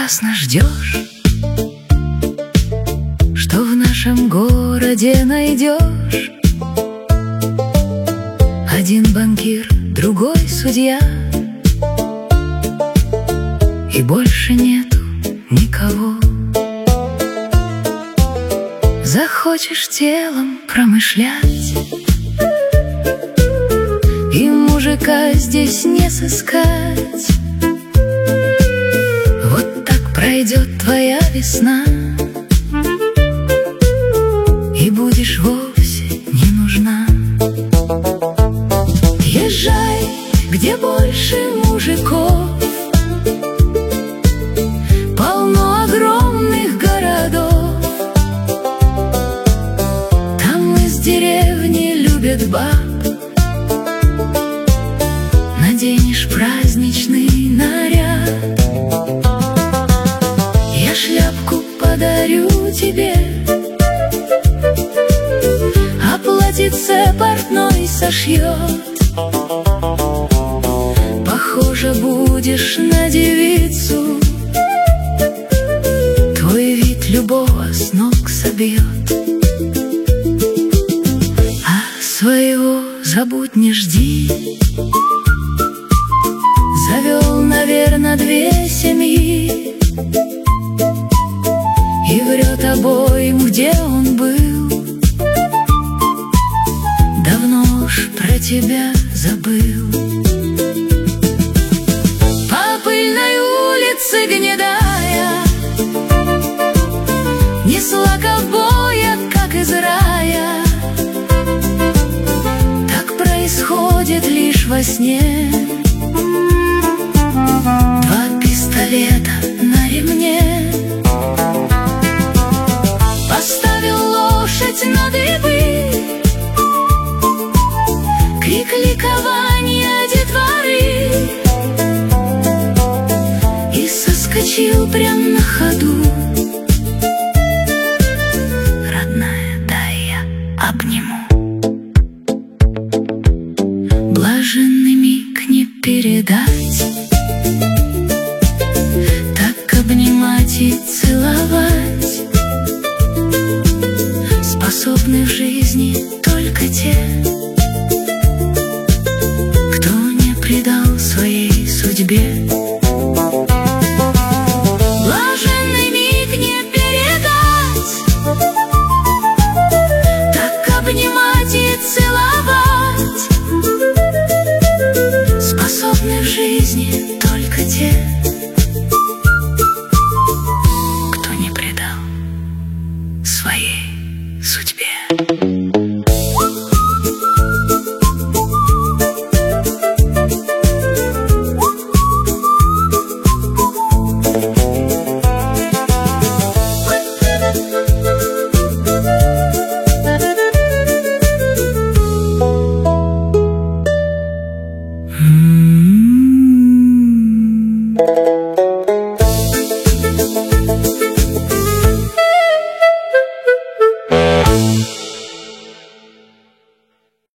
напрасно ждешь, что в нашем городе найдешь. Один банкир, другой судья, и больше нету никого. Захочешь телом промышлять, и мужика здесь не сыскать. Вот так пройдет твоя весна, и будешь вовсе не нужна. Езжай, где больше мужиков, полно огромных городов. Там из деревни любят баб. Наденешь праздничный наряд, я шляпку подарю тебе, а платьице портной сошьет. Похоже будешь на девицу, твой вид любого с ног собьет. А своего забудь, не жди. Завел, наверно, 2 семьи, и врет обоим, где он был. Давно уж про тебя забыл. По пыльной улице гнедая несла ковбоя, как из рая. Так происходит лишь во сне. 2 пистолета на ремне. Поставил лошадь на дыбы, крик ликования детворы, и соскочил прям на ходу. Родная, дай я обниму. Блаженный миг не передать, так обнимать и целовать способны в жизни только те, кто не предал своей судьбе. Блаженный миг не передать, так обнимать и целовать способны в жизни только те, кто не предал своей судьбе.